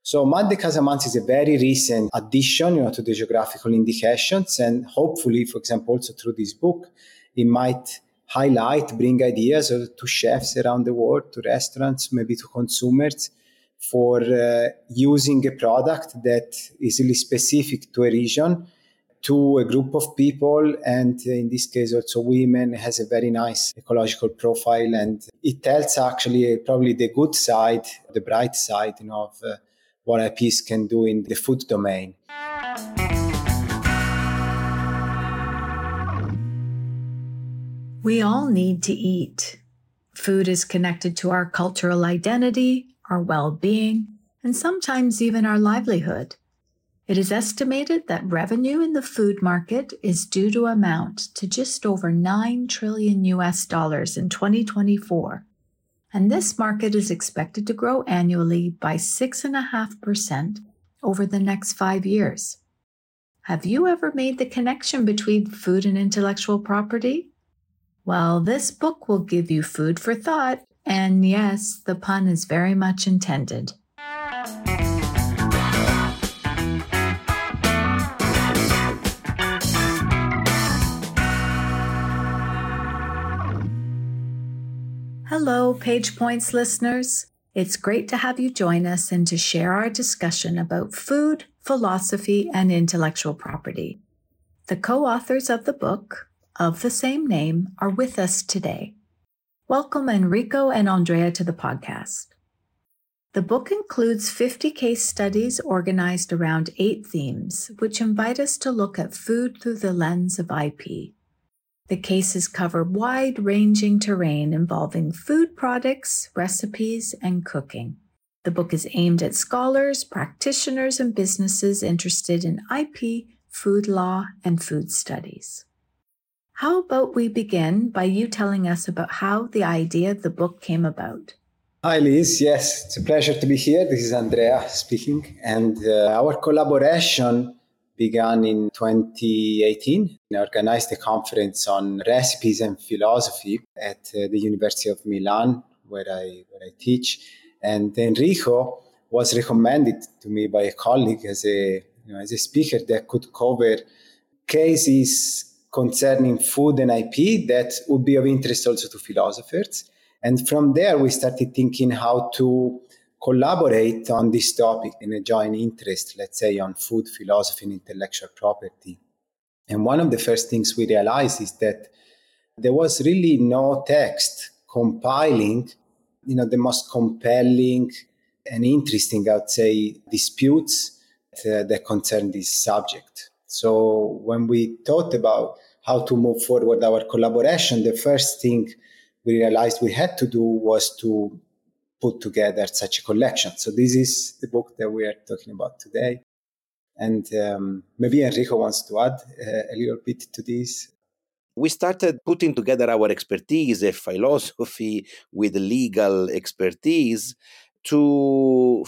So Mal de Casamance is a very recent addition, to the geographical indications. And hopefully, for example, also through this book, it might bring ideas to chefs around the world, to restaurants, maybe to consumers, for using a product that is really specific to a region, to a group of people, and in this case also women, has a very nice ecological profile, and it tells actually probably the good side, the bright side, of what IPs can do in the food domain. We all need to eat. Food is connected to our cultural identity, our well-being, and sometimes even our livelihood. It is estimated that revenue in the food market is due to amount to just over $9 trillion in 2024. And this market is expected to grow annually by 6.5% over the next 5 years. Have you ever made the connection between food and intellectual property? Well, this book will give you food for thought, and yes, the pun is very much intended. Hello, Page Points listeners. It's great to have you join us and to share our discussion about food, philosophy, and intellectual property. The co-authors of the book, of the same name, are with us today. Welcome Enrico and Andrea to the podcast. The book includes 50 case studies organized around 8 themes, which invite us to look at food through the lens of IP. The cases cover wide-ranging terrain involving food products, recipes, and cooking. The book is aimed at scholars, practitioners, and businesses interested in IP, food law, and food studies. How about we begin by you telling us about how the idea of the book came about? Hi, Liz. Yes, it's a pleasure to be here. This is Andrea speaking. And our collaboration began in 2018. I organized a conference on recipes and philosophy at the University of Milan, where I teach. And Enrico was recommended to me by a colleague as a speaker that could cover cases concerning food and IP that would be of interest also to philosophers. And from there, we started thinking how to collaborate on this topic in a joint interest, let's say, on food, philosophy, and intellectual property. And one of the first things we realized is that there was really no text compiling, the most compelling and interesting, I would say, disputes that concern this subject. So when we thought about how to move forward our collaboration, the first thing we realized we had to do was to put together such a collection. So this is the book that we are talking about today. And maybe Enrico wants to add a little bit to this. We started putting together our expertise, a philosophy with legal expertise, to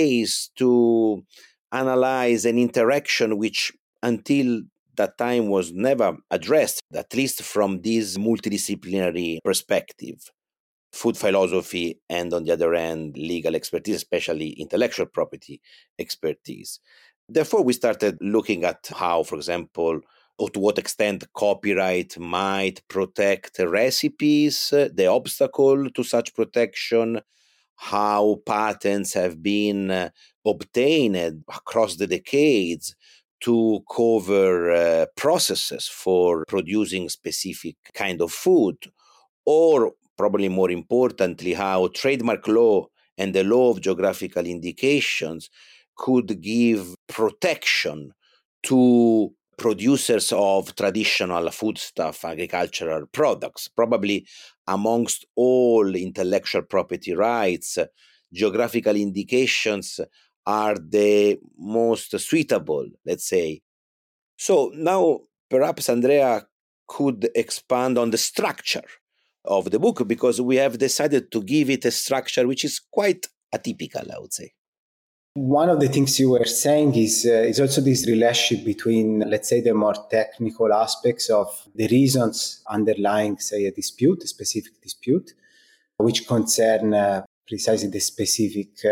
analyze an interaction which until that time was never addressed, at least from this multidisciplinary perspective. Food philosophy and, on the other hand, legal expertise, especially intellectual property expertise. Therefore, we started looking at how, for example, or to what extent copyright might protect recipes, the obstacle to such protection, how patents have been obtained across the decades to cover processes for producing specific kind of food, or probably more importantly, how trademark law and the law of geographical indications could give protection to producers of traditional foodstuff, agricultural products. Probably amongst all intellectual property rights, geographical indications are the most suitable, let's say. So now perhaps Andrea could expand on the structure of the book, because we have decided to give it a structure which is quite atypical, I would say. One of the things you were saying is also this relationship between, let's say, the more technical aspects of the reasons underlying, say, a specific dispute, which concern precisely the specific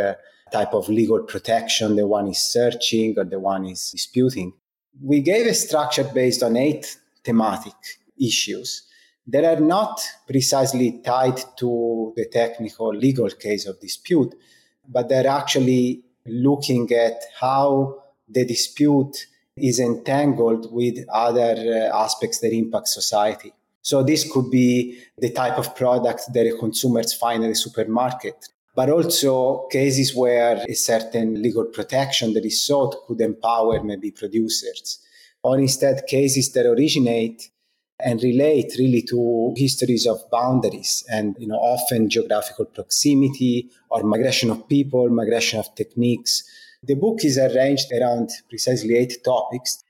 type of legal protection the one is searching or the one is disputing. We gave a structure based on 8 thematic issues that are not precisely tied to the technical legal case of dispute, but they're actually looking at how the dispute is entangled with other aspects that impact society. So this could be the type of product that the consumers find at a supermarket, but also cases where a certain legal protection that is sought could empower maybe producers, or instead cases that originate and relate really to histories of boundaries and often geographical proximity or migration of people, migration of techniques. The book is arranged around precisely 8 topics,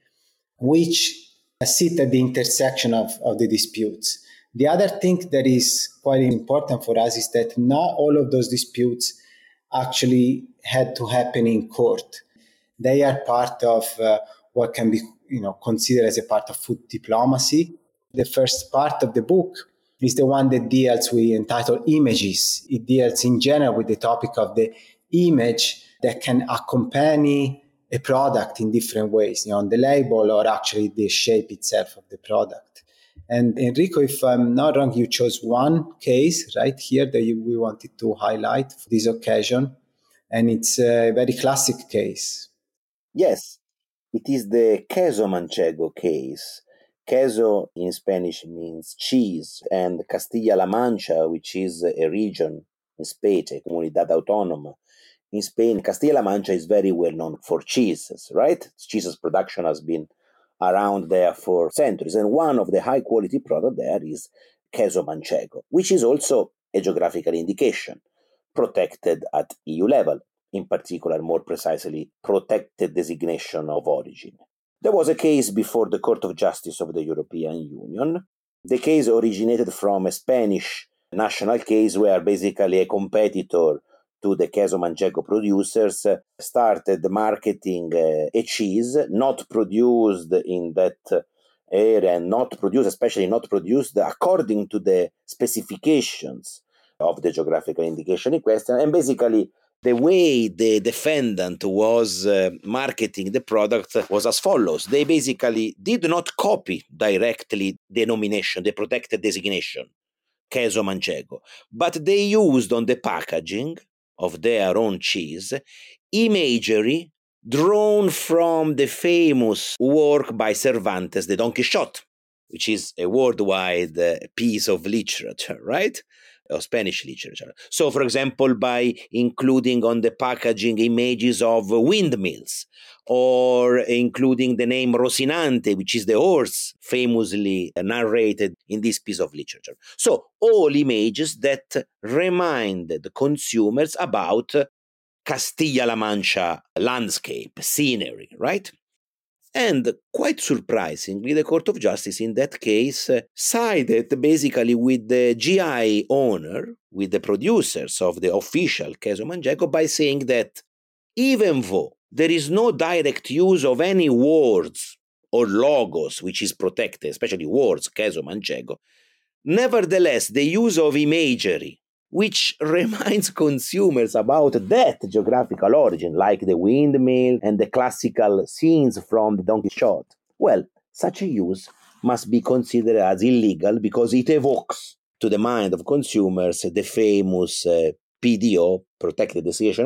which sit at the intersection of the disputes. The other thing that is quite important for us is that not all of those disputes actually had to happen in court. They are part of what can be considered as a part of food diplomacy. The first part of the book is the one that deals with entitled images. It deals in general with the topic of the image that can accompany a product in different ways, on the label or actually the shape itself of the product. And Enrico, if I'm not wrong, you chose one case right here that we wanted to highlight for this occasion. And it's a very classic case. Yes, it is the queso manchego case. Queso in Spanish means cheese, and Castilla-La Mancha, which is a region in Spain, a comunidad autónoma, in Spain, Castilla-La Mancha is very well known for cheeses, right? Cheeses production has been around there for centuries, and one of the high-quality products there is queso manchego, which is also a geographical indication, protected at EU level, in particular, more precisely, protected designation of origin. There was a case before the Court of Justice of the European Union. The case originated from a Spanish national case where basically a competitor to the queso manchego producers started marketing a cheese not produced in that area and especially not produced according to the specifications of the geographical indication in question. And basically, the way the defendant was marketing the product was as follows. They basically did not copy directly the nomination, the protected designation, queso manchego, but they used on the packaging of their own cheese imagery drawn from the famous work by Cervantes, the Don Quixote, which is a worldwide piece of literature, right? Of Spanish literature. So, for example, by including on the packaging images of windmills, or including the name Rocinante, which is the horse famously narrated in this piece of literature. So, all images that reminded consumers about Castilla-La Mancha landscape, scenery, right? And quite surprisingly, the Court of Justice in that case sided basically with the GI owner, with the producers of the official queso manchego, by saying that even though there is no direct use of any words or logos which is protected, especially words, queso manchego, nevertheless, the use of imagery which reminds consumers about that geographical origin, like the windmill and the classical scenes from the Don Quixote. Well, such a use must be considered as illegal because it evokes to the mind of consumers the famous PDO, protected designation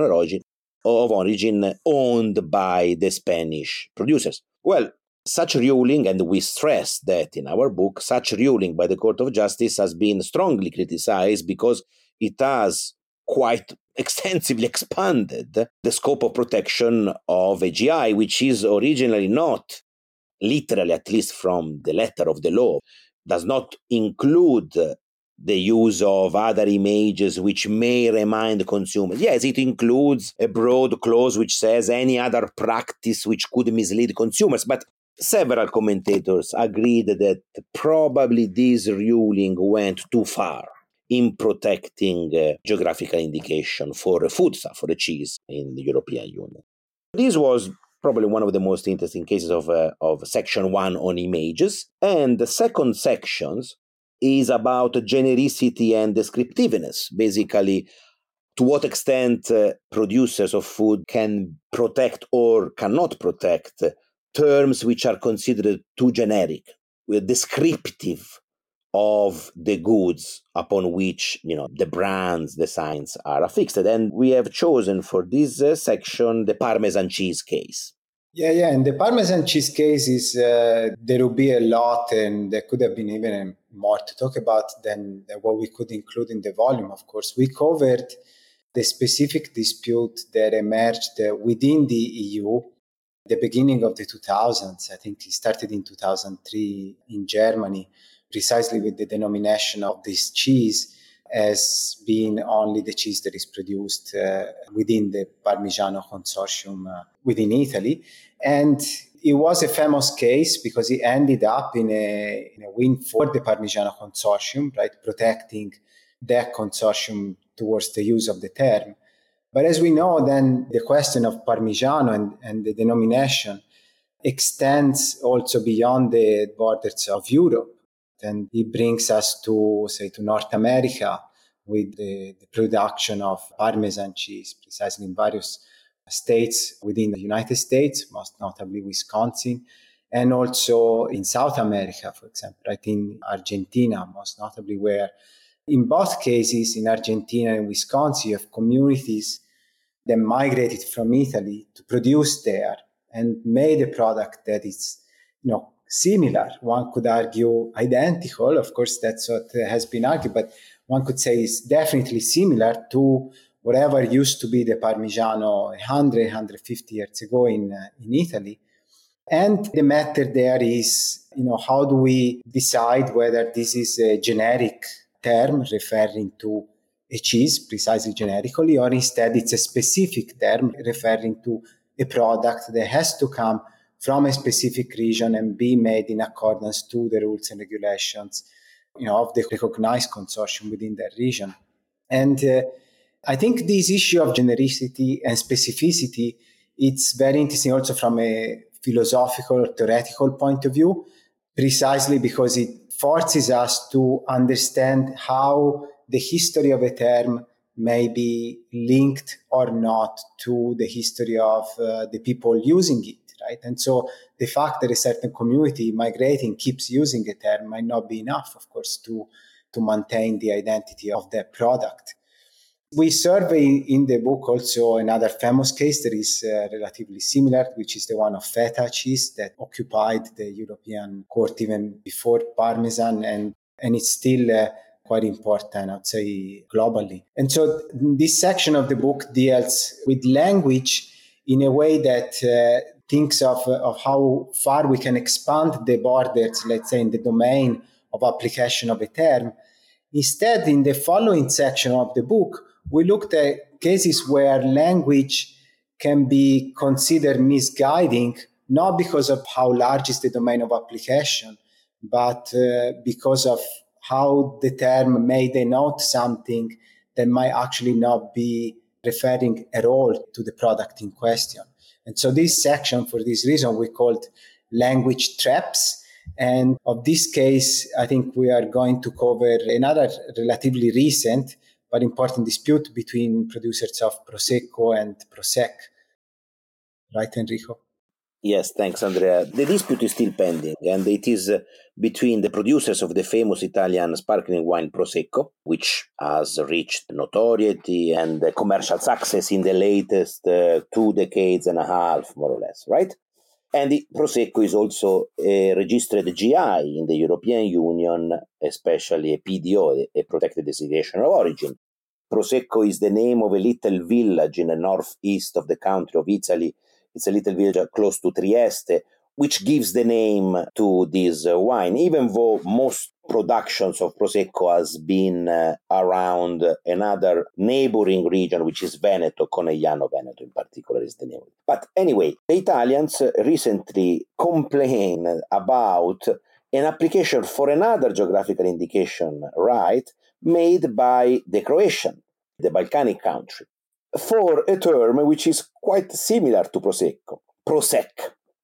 of origin, owned by the Spanish producers. Well, such ruling, and we stress that in our book, such ruling by the Court of Justice has been strongly criticized because it has quite extensively expanded the scope of protection of AGI, which is originally not, literally, at least from the letter of the law, does not include the use of other images which may remind consumers. Yes, it includes a broad clause which says any other practice which could mislead consumers, but several commentators agreed that probably this ruling went too far in protecting geographical indication for a foodstuff, for a cheese in the European Union. This was probably one of the most interesting cases of Section 1 on images. And the second section is about genericity and descriptiveness. Basically, to what extent producers of food can protect or cannot protect terms which are considered too generic, descriptive of the goods upon which the brands, the signs are affixed. And we have chosen for this section the Parmesan cheese case. Yeah. And the Parmesan cheese case is, there will be a lot, and there could have been even more to talk about than what we could include in the volume, of course. We covered the specific dispute that emerged within the EU at the beginning of the 2000s. I think it started in 2003 in Germany, precisely with the denomination of this cheese as being only the cheese that is produced within the Parmigiano consortium within Italy. And it was a famous case because it ended up in a win for the Parmigiano consortium, right, protecting that consortium towards the use of the term. But as we know, then the question of Parmigiano and the denomination extends also beyond the borders of Europe. And it brings us to North America with the production of Parmesan cheese, precisely in various states within the United States, most notably Wisconsin, and also in South America, for example, right, in Argentina, most notably, where in both cases, in Argentina and Wisconsin, you have communities that migrated from Italy to produce there and made a product that is, similar. One could argue identical. Of course, that's what has been argued, but one could say it's definitely similar to whatever used to be the Parmigiano 150 years ago in Italy. And the matter there is, how do we decide whether this is a generic term referring to a cheese, precisely generically, or instead it's a specific term referring to a product that has to come from a specific region and be made in accordance to the rules and regulations, of the recognized consortium within that region. And I think this issue of genericity and specificity, it's very interesting also from a philosophical, theoretical point of view, precisely because it forces us to understand how the history of a term may be linked or not to the history of the people using it, right? And so the fact that a certain community migrating keeps using a term might not be enough, of course, to maintain the identity of that product. We survey in the book also another famous case that is relatively similar, which is the one of feta cheese that occupied the European court even before Parmesan, and it's still quite important, I'd say, globally. And so this section of the book deals with language in a way that thinks of how far we can expand the borders, let's say, in the domain of application of a term. Instead, in the following section of the book, we looked at cases where language can be considered misguiding, not because of how large is the domain of application, but because of how the term may denote something that might actually not be referring at all to the product in question. And so this section, for this reason, we called language traps. And of this case, I think we are going to cover another relatively recent but important dispute between producers of Prosecco and Prosec. Right, Enrico? Yes, thanks, Andrea. The dispute is still pending, and it is between the producers of the famous Italian sparkling wine Prosecco, which has reached notoriety and commercial success in the latest 2 decades and a half, more or less, right? And the Prosecco is also a registered GI in the European Union, especially a PDO, a protected designation of origin. Prosecco is the name of a little village in the northeast of the country of Italy. It's a little village close to Trieste, which gives the name to this wine, even though most productions of Prosecco has been around another neighboring region, which is Veneto, Conegliano Veneto in particular is the name. But anyway, the Italians recently complained about an application for another geographical indication, right, made by the Croatian, the Balkanic country, for a term which is quite similar to Prosecco, Prosec.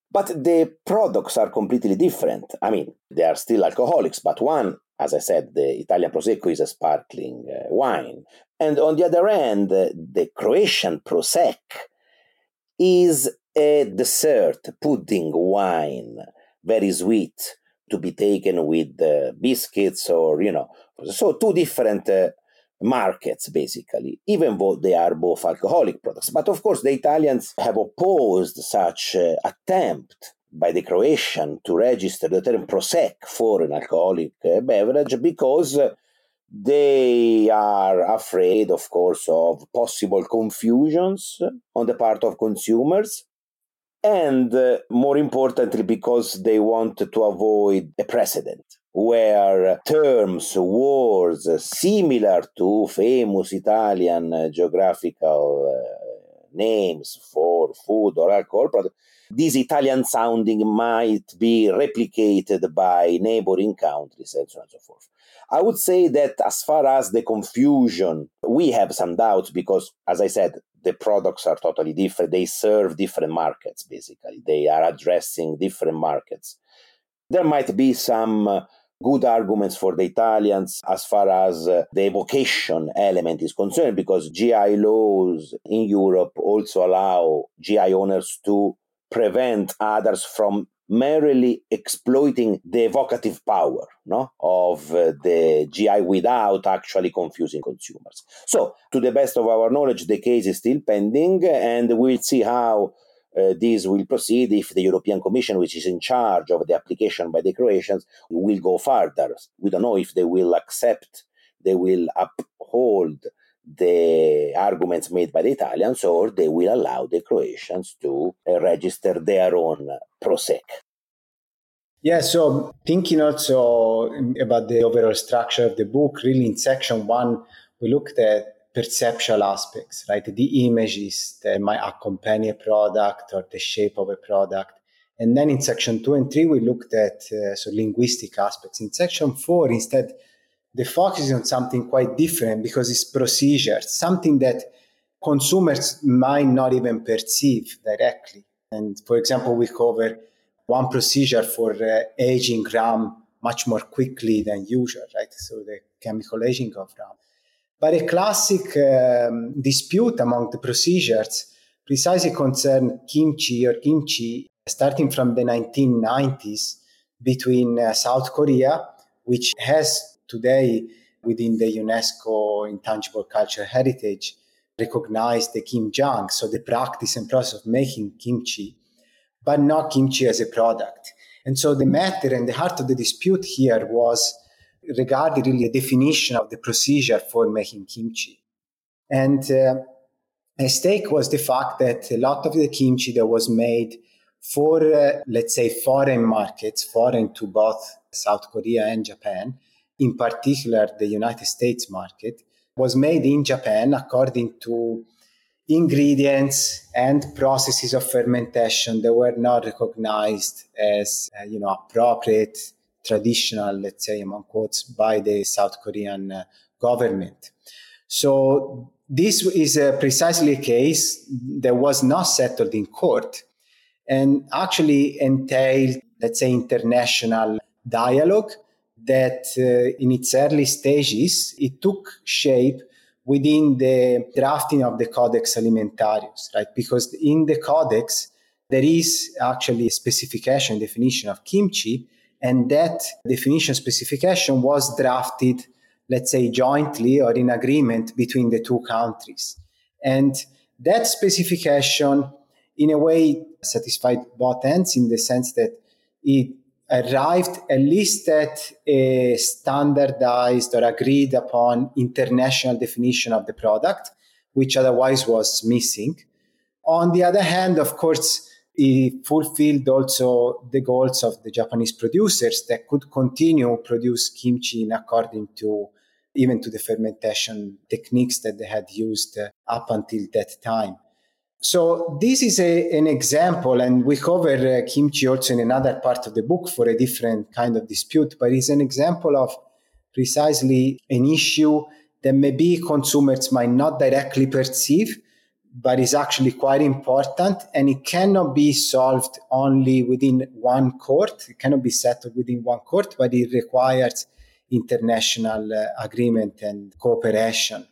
But the products are completely different. I mean, they are still alcoholics, but one, as I said, the Italian Prosecco is a sparkling wine. And on the other hand, the Croatian Prosek is a dessert pudding wine, very sweet, to be taken with biscuits or, So two different markets, basically, even though they are both alcoholic products. But of course, the Italians have opposed such attempt by the Croatian to register the term Prosek for an alcoholic beverage because they are afraid, of course, of possible confusions on the part of consumers. And more importantly, because they want to avoid a precedent where terms, words similar to famous Italian geographical names for food or alcohol products, this Italian sounding might be replicated by neighboring countries and so on and so forth. I would say that as far as the confusion, we have some doubts because, as I said, the products are totally different. They serve different markets, basically. They are addressing different markets. There might be some good arguments for the Italians as far as the evocation element is concerned, because GI laws in Europe also allow GI owners to prevent others from merely exploiting the evocative power of the GI without actually confusing consumers. So, to the best of our knowledge, the case is still pending, and we'll see how this will proceed if the European Commission, which is in charge of the application by the Croatians, will go further. We don't know if they will uphold the arguments made by the Italians, or they will allow the Croatians to register their own Prosek. Yeah, so thinking also about the overall structure of the book, really in section 1, we looked at perceptual aspects, right? The images that might accompany a product or the shape of a product. And then in section 2 and 3, we looked at linguistic aspects. In section 4, instead, the focus is on something quite different because it's procedures, something that consumers might not even perceive directly. And for example, we cover one procedure for aging rum much more quickly than usual, right? So the chemical aging of rum. But a classic dispute among the procedures precisely concerned kimchi starting from the 1990s between South Korea, which has today within the UNESCO Intangible Cultural Heritage recognized the kimjang, so the practice and process of making kimchi, but not kimchi as a product. And so the matter and the heart of the dispute here was regarding really a definition of the procedure for making kimchi. And at stake was the fact that a lot of the kimchi that was made for, let's say, foreign markets, foreign to both South Korea and Japan, in particular the United States market, was made in Japan according to ingredients and processes of fermentation that were not recognized as appropriate, traditional, let's say, among quotes, by the South Korean government. So this is precisely a case that was not settled in court and actually entailed, let's say, international dialogue that in its early stages, it took shape within the drafting of the Codex Alimentarius, right? Because in the Codex, there is actually a specification, definition of kimchi, and that definition specification was drafted, let's say, jointly or in agreement between the two countries. And that specification, in a way, satisfied both ends in the sense that it arrived at least at a standardized or agreed upon international definition of the product, which otherwise was missing. On the other hand, of course, it fulfilled also the goals of the Japanese producers that could continue produce kimchi in according to even to the fermentation techniques that they had used up until that time. So this is an example, and we cover kimchi also in another part of the book for a different kind of dispute, but it's an example of precisely an issue that maybe consumers might not directly perceive, but is actually quite important, and it cannot be solved only within one court. It cannot be settled within one court, but it requires international agreement and cooperation.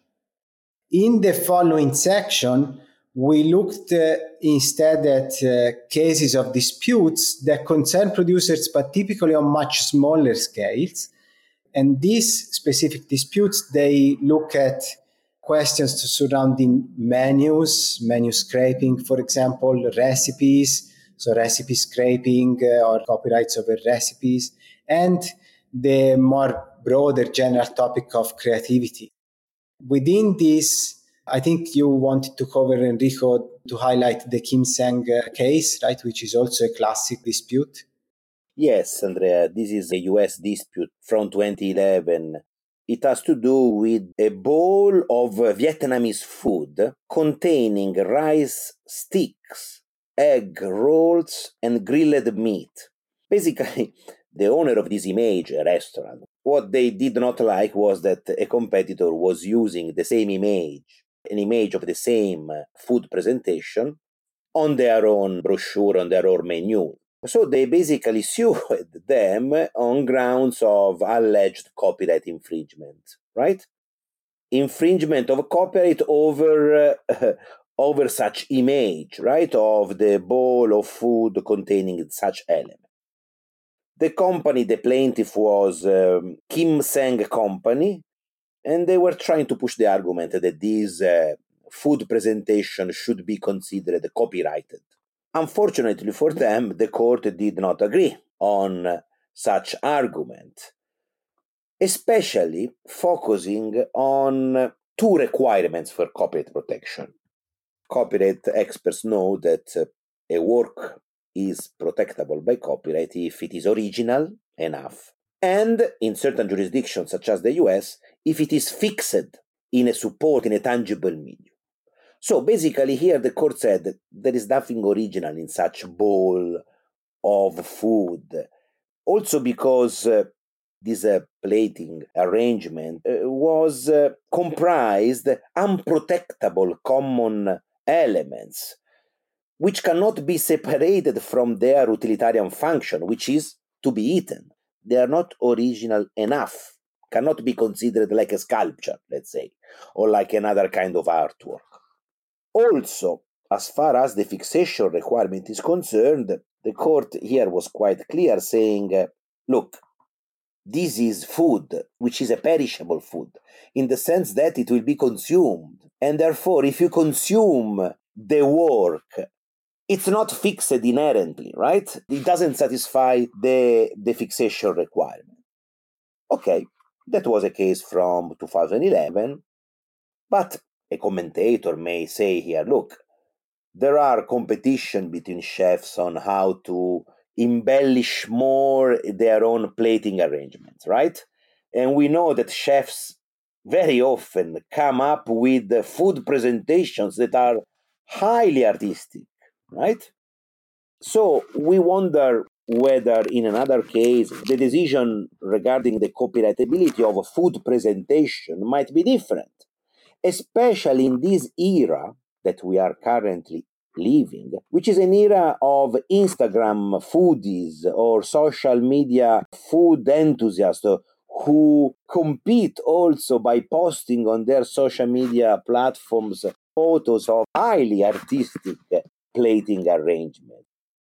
In the following section, we looked instead at cases of disputes that concern producers, but typically on much smaller scales. And these specific disputes, they look at questions surrounding menus, menu scraping, for example, recipes, so recipe scraping or copyrights over recipes, and the more broader general topic of creativity. Within this, I think you wanted to cover, Enrico, to highlight the Kim Seng case, right, which is also a classic dispute. Yes, Andrea, this is a US dispute from 2011. It has to do with a bowl of Vietnamese food containing rice sticks, egg rolls, and grilled meat. Basically, the owner of this image, a restaurant, what they did not like was that a competitor was using the same image, an image of the same food presentation, on their own brochure, on their own menu. So they basically sued them on grounds of alleged copyright infringement, right? Infringement of copyright over such image, right, of the bowl of food containing such element. The company, the plaintiff, was Kim Seng Company, and they were trying to push the argument that this food presentation should be considered copyrighted. Unfortunately for them, the court did not agree on such argument, especially focusing on two requirements for copyright protection. Copyright experts know that a work is protectable by copyright if it is original enough, and in certain jurisdictions, such as the US, if it is fixed in a tangible medium. So basically here the court said there is nothing original in such bowl of food. Also because this plating arrangement was comprised unprotectable common elements which cannot be separated from their utilitarian function, which is to be eaten. They are not original enough, cannot be considered like a sculpture, let's say, or like another kind of artwork. Also, as far as the fixation requirement is concerned, the court here was quite clear, saying, look, this is food, which is a perishable food, in the sense that it will be consumed. And therefore, if you consume the work, it's not fixed inherently, right? It doesn't satisfy the fixation requirement. Okay, that was a case from 2011, but a commentator may say here, look, there are competition between chefs on how to embellish more their own plating arrangements, right? And we know that chefs very often come up with food presentations that are highly artistic, right? So we wonder whether in another case the decision regarding the copyrightability of a food presentation might be different, especially in this era that we are currently living, which is an era of Instagram foodies or social media food enthusiasts who compete also by posting on their social media platforms photos of highly artistic plating arrangements.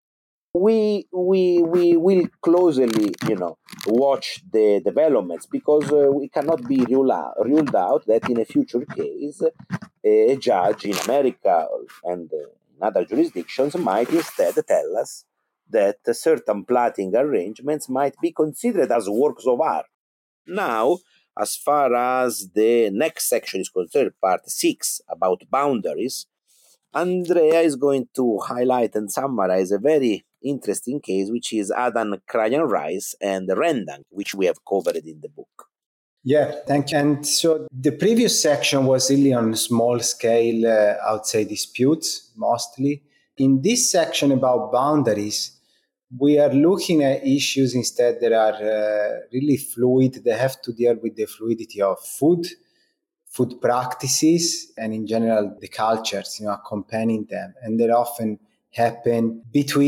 We will closely, watch the developments, because we cannot be ruled out that in a future case, a judge in America and in other jurisdictions might instead tell us that certain plating arrangements might be considered as works of art. Now, as far as the next section is concerned, part 6, about boundaries, Andrea is going to highlight and summarize a very interesting case, which is Adam Krayan Rice and Rendang, which we have covered in the book. Yeah, thank you. And so the previous section was really on small scale, I would say, disputes mostly. In this section about boundaries, we are looking at issues instead that are really fluid. They have to deal with the fluidity of food food practices and in general the cultures, accompanying them. And they often happen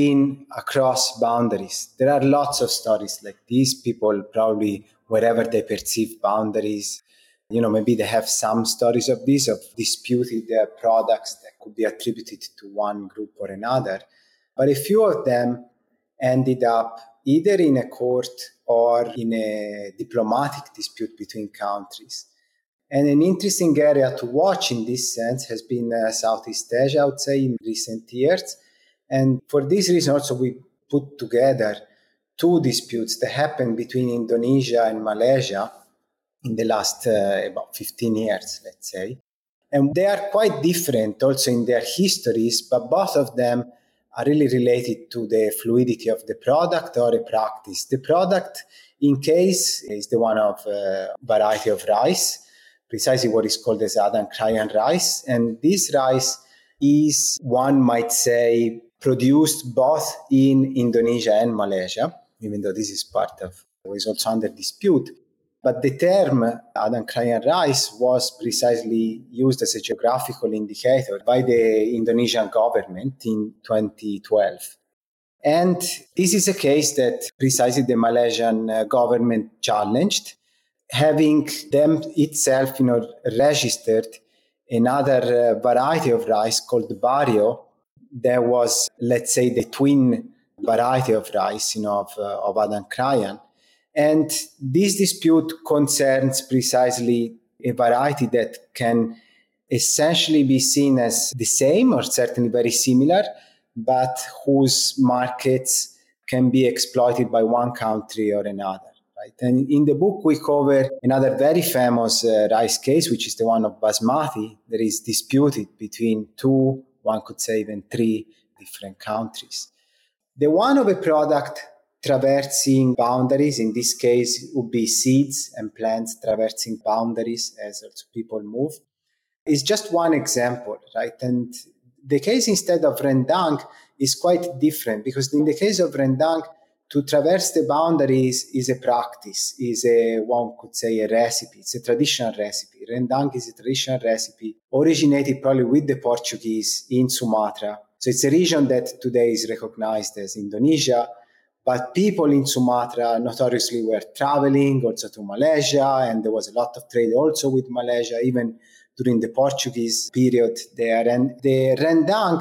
across boundaries. There are lots of stories like these. People probably, wherever they perceive boundaries, maybe they have some stories of this, of disputed products that could be attributed to one group or another. But a few of them ended up either in a court or in a diplomatic dispute between countries. And an interesting area to watch in this sense has been Southeast Asia, I would say, in recent years. And for this reason also we put together two disputes that happened between Indonesia and Malaysia in the last about 15 years, let's say. And they are quite different also in their histories, but both of them are really related to the fluidity of the product or a practice. The product in case is the one of variety of rice, precisely what is called as Adang Krayan rice. And this rice is, one might say, produced both in Indonesia and Malaysia, even though this is part of what is also under dispute. But the term Adang Krayan rice was precisely used as a geographical indicator by the Indonesian government in 2012. And this is a case that precisely the Malaysian government challenged, having them itself registered another variety of rice called Barrio. There was, let's say, the twin variety of rice of Adang Krayan. And this dispute concerns precisely a variety that can essentially be seen as the same or certainly very similar, but whose markets can be exploited by one country or another. Right? And in the book, we cover another very famous rice case, which is the one of Basmati, that is disputed between two, one could say even three different countries. The one of a product traversing boundaries, in this case would be seeds and plants traversing boundaries as also people move, is just one example, right? And the case instead of rendang is quite different, because in the case of rendang, to traverse the boundaries is a practice, one could say a recipe, it's a traditional recipe. Rendang is a traditional recipe originated probably with the Portuguese in Sumatra. So it's a region that today is recognized as Indonesia. But people in Sumatra notoriously were traveling also to Malaysia, and there was a lot of trade also with Malaysia, even during the Portuguese period there. And the rendang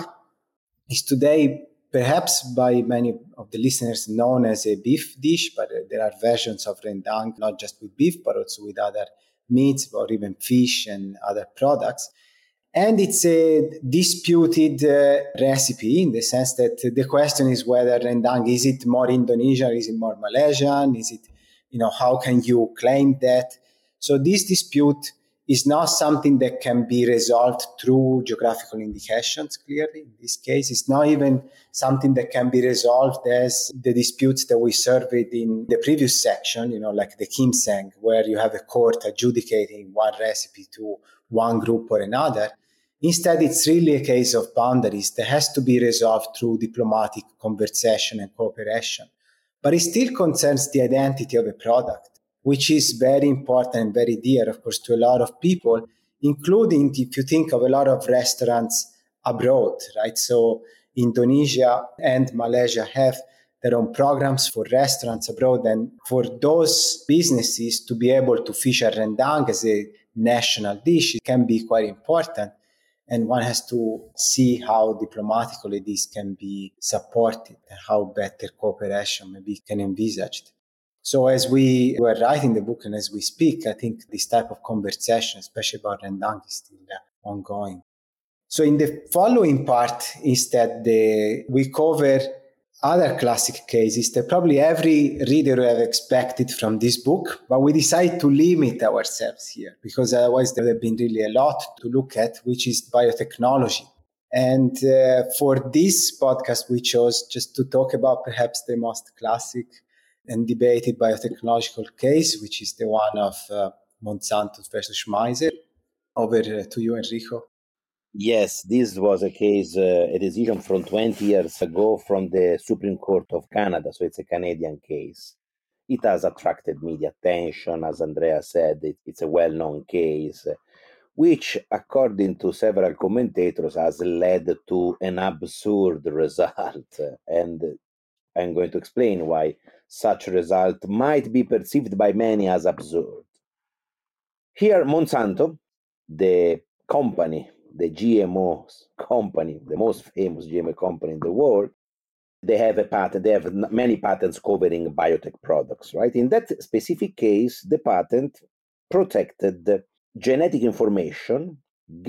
is today perhaps by many of the listeners known as a beef dish, but there are versions of rendang, not just with beef, but also with other meats or even fish and other products. And it's a disputed recipe in the sense that the question is whether rendang, is it more Indonesian, is it more Malaysian, is it, how can you claim that? So this dispute is not something that can be resolved through geographical indications, clearly. In this case, it's not even something that can be resolved as the disputes that we surveyed in the previous section, like the Kim Seng, where you have a court adjudicating one recipe to one group or another. Instead, it's really a case of boundaries that has to be resolved through diplomatic conversation and cooperation. But it still concerns the identity of a product, which is very important and very dear, of course, to a lot of people, including if you think of a lot of restaurants abroad, right? So Indonesia and Malaysia have their own programs for restaurants abroad. And for those businesses to be able to feature rendang as a national dish, it can be quite important. And one has to see how diplomatically this can be supported and how better cooperation maybe can envisage. So as we were writing the book and as we speak, I think this type of conversation, especially about rendang, is still ongoing. So in the following part, instead, we cover other classic cases that probably every reader would have expected from this book, but we decided to limit ourselves here because otherwise there would have been really a lot to look at, which is biotechnology. And for this podcast, we chose just to talk about perhaps the most classic and debated biotechnological case, which is the one of Monsanto versus Schmeiser. Over to you, Enrico. Yes, this was a case, a decision from 20 years ago from the Supreme Court of Canada, so it's a Canadian case. It has attracted media attention, as Andrea said, it's a well-known case. which, according to several commentators, has led to an absurd result. And I'm going to explain why such a result might be perceived by many as absurd. Here, Monsanto, the company, the GMO company, the most famous GMO company in the world, they have a patent, they have many patents covering biotech products, right? In that specific case, the patent protected the genetic information,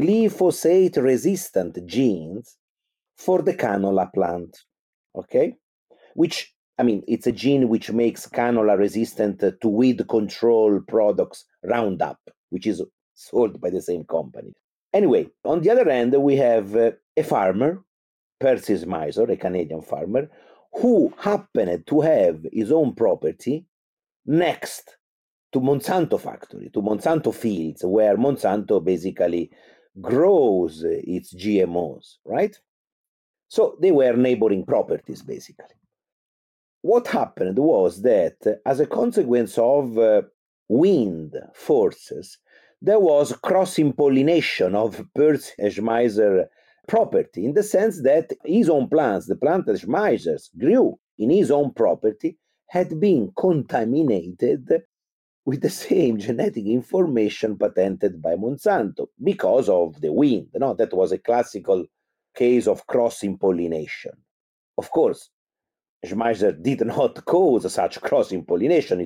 glyphosate-resistant genes for the canola plant, okay? Which, I mean, it's a gene which makes canola resistant to weed control products Roundup, which is sold by the same company. Anyway, on the other hand, we have a farmer, Percy Schmeiser, a Canadian farmer, who happened to have his own property next to Monsanto factory, to Monsanto fields, where Monsanto basically grows its GMOs, right? So they were neighboring properties, basically. What happened was that as a consequence of wind forces, there was cross-pollination of Percy Schmeiser property, in the sense that his own plants, the plant that Schmeiser grew in his own property, had been contaminated with the same genetic information patented by Monsanto because of the wind. No, that was a classical case of cross-pollination. Of course, Schmeiser did not cause such cross-pollination.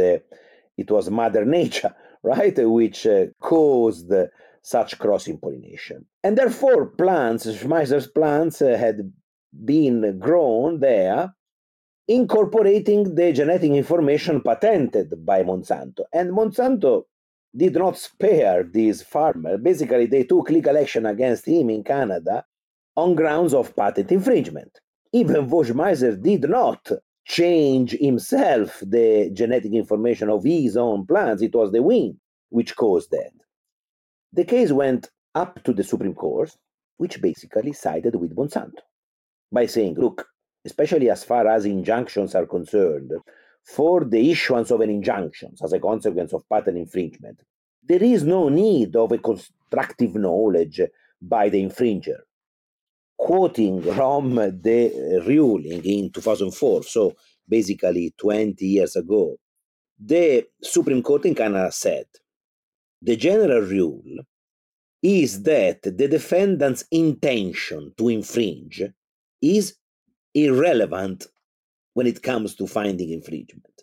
It was Mother Nature, right, which caused such cross-pollination. And therefore, Schmeiser's plants had been grown there, incorporating the genetic information patented by Monsanto. And Monsanto did not spare this farmer. Basically, they took legal action against him in Canada on grounds of patent infringement. Even though Schmeiser did not change himself the genetic information of his own plants, it was the wind which caused that. The case went up to the Supreme Court, which basically sided with Monsanto by saying, look, especially as far as injunctions are concerned, for the issuance of an injunction as a consequence of patent infringement, there is no need of a constructive knowledge by the infringer. Quoting from the ruling in 2004, so basically 20 years ago, the Supreme Court in Canada said, the general rule is that the defendant's intention to infringe is irrelevant when it comes to finding infringement.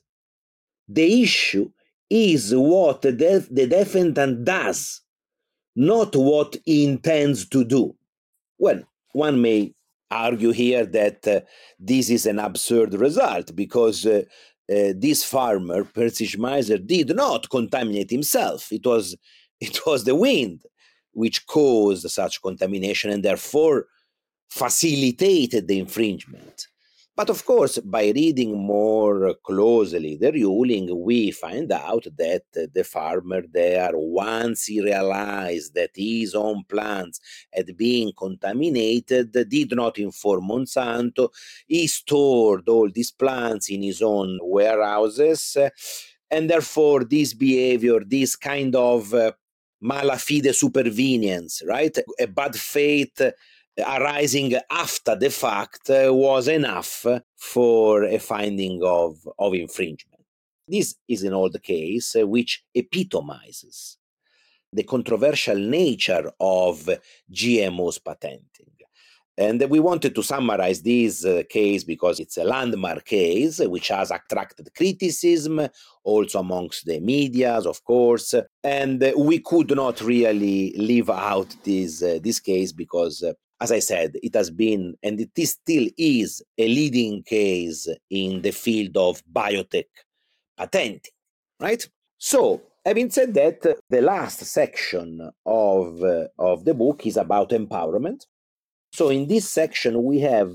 The issue is what the defendant does, not what he intends to do. Well, one may argue here that this is an absurd result because this farmer, Percy Schmeiser, did not contaminate himself. It was the wind which caused such contamination and therefore facilitated the infringement. But of course, by reading more closely the ruling, we find out that the farmer there, once he realized that his own plants had been contaminated, did not inform Monsanto. He stored all these plants in his own warehouses, and therefore this behavior, this kind of malafide supervenience, right? A bad faith arising after the fact was enough for a finding of infringement. This is an old case which epitomizes the controversial nature of GMOs patenting. And we wanted to summarize this case because it's a landmark case which has attracted criticism also amongst the medias, of course. And we could not really leave out this case because, as I said, it has been, and it still is, a leading case in the field of biotech patenting, right? So, having said that, the last section of the book is about empowerment. So in this section, we have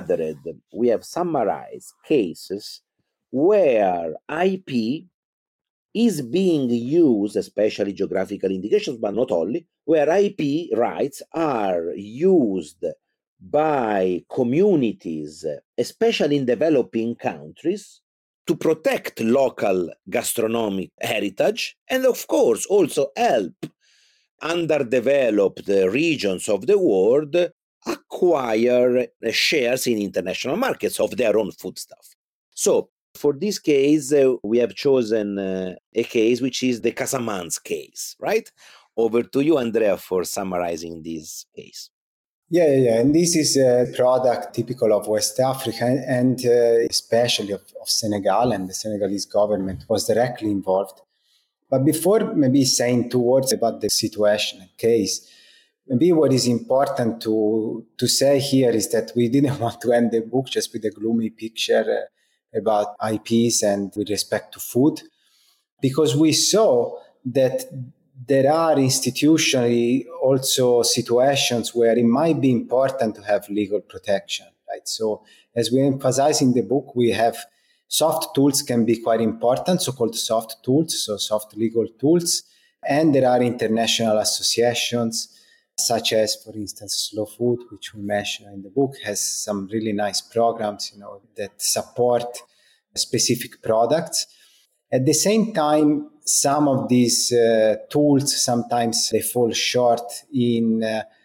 summarized cases where IP is being used, especially geographical indications, but not only, where IP rights are used by communities, especially in developing countries, to protect local gastronomic heritage and, of course, also help underdeveloped regions of the world acquire shares in international markets of their own foodstuff. So for this case, we have chosen a case which is the Casamance case, right? Over to you, Andrea, for summarizing this case. Yeah. And this is a product typical of West Africa and especially of Senegal, and the Senegalese government was directly involved. But before maybe saying 2 words about the situation and case, maybe what is important to say here is that we didn't want to end the book just with a gloomy picture about IPs and with respect to food, because we saw that there are institutionally also situations where it might be important to have legal protection, right? So as we emphasize in the book, we have soft tools can be quite important, so-called soft tools, so soft legal tools. And there are international associations, such as, for instance, Slow Food, which we mention in the book, has some really nice programs, that support specific products. At the same time, some of these tools, sometimes they fall short in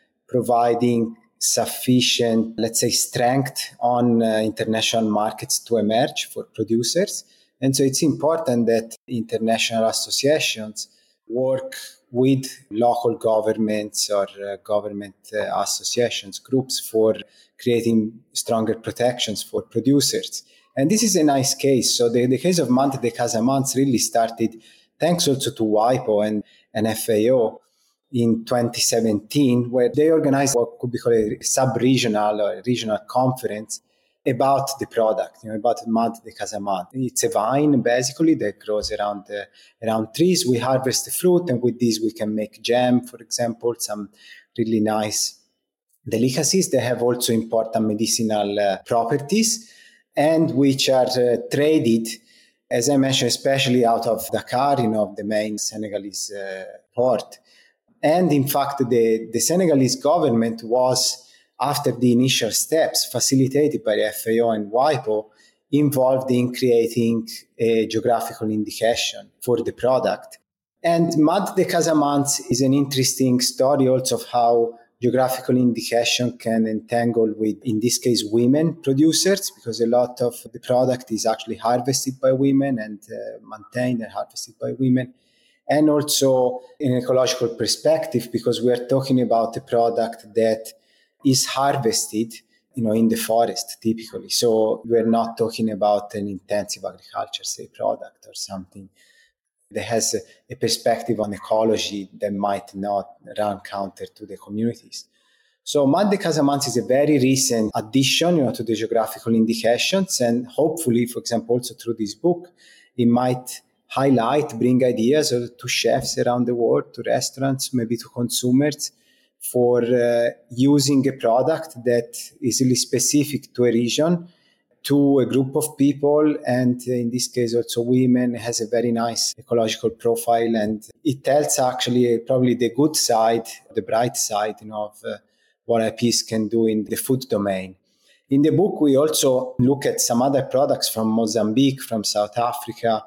providing sufficient, let's say, strength on international markets to emerge for producers. And so it's important that international associations work with local governments or government associations, groups, for creating stronger protections for producers. And this is a nice case. So the case of Mante de Casamance really started thanks also to WIPO and FAO in 2017, where they organized what could be called a sub-regional or regional conference about the product, about Mante de Casamance. It's a vine, basically, that grows around trees. We harvest the fruit, and with this we can make jam, for example, some really nice delicacies. They have also important medicinal properties, and which are traded, as I mentioned, especially out of Dakar, the main Senegalese port. And in fact, the Senegalese government was, after the initial steps facilitated by the FAO and WIPO, involved in creating a geographical indication for the product. And Mante de Casamance is an interesting story also of how geographical indication can entangle with, in this case, women producers, because a lot of the product is actually harvested by women and maintained and harvested by women. And also in an ecological perspective, because we are talking about a product that is harvested, in the forest typically. So we're not talking about an intensive agriculture, say, product or something that has a perspective on ecology that might not run counter to the communities. So Mante de Casamance is a very recent addition, to the geographical indications, and hopefully, for example, also through this book, it might bring ideas to chefs around the world, to restaurants, maybe to consumers, for using a product that is really specific to a region, to a group of people, and in this case also women. Has a very nice ecological profile, and it tells actually probably the good side, the bright side, of what IPs can do in the food domain. In the book, we also look at some other products from Mozambique, from South Africa,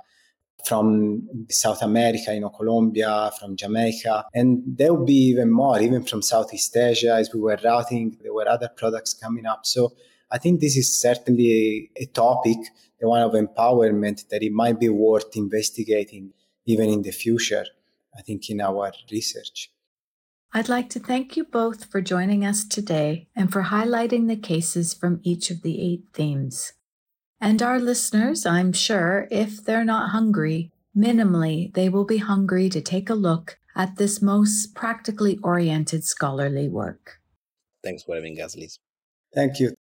from South America, Colombia, from Jamaica, and there will be even more, even from Southeast Asia. As we were routing, there were other products coming up. So I think this is certainly a topic, the one of empowerment, that it might be worth investigating even in the future, I think, in our research. I'd like to thank you both for joining us today and for highlighting the cases from each of the 8 themes. And our listeners, I'm sure, if they're not hungry, minimally, they will be hungry to take a look at this most practically oriented scholarly work. Thanks for having us, Liz. Thank you.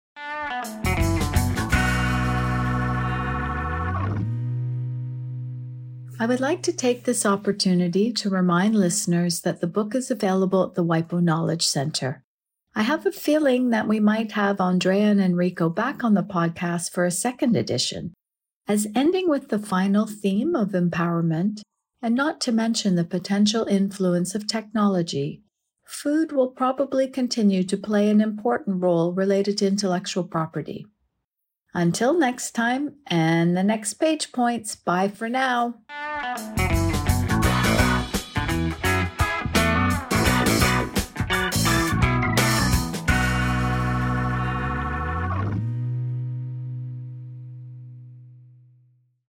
I would like to take this opportunity to remind listeners that the book is available at the WIPO Knowledge Center. I have a feeling that we might have Andrea and Enrico back on the podcast for a second edition, as ending with the final theme of empowerment, and not to mention the potential influence of technology, food will probably continue to play an important role related to intellectual property. Until next time and the next page points, bye for now.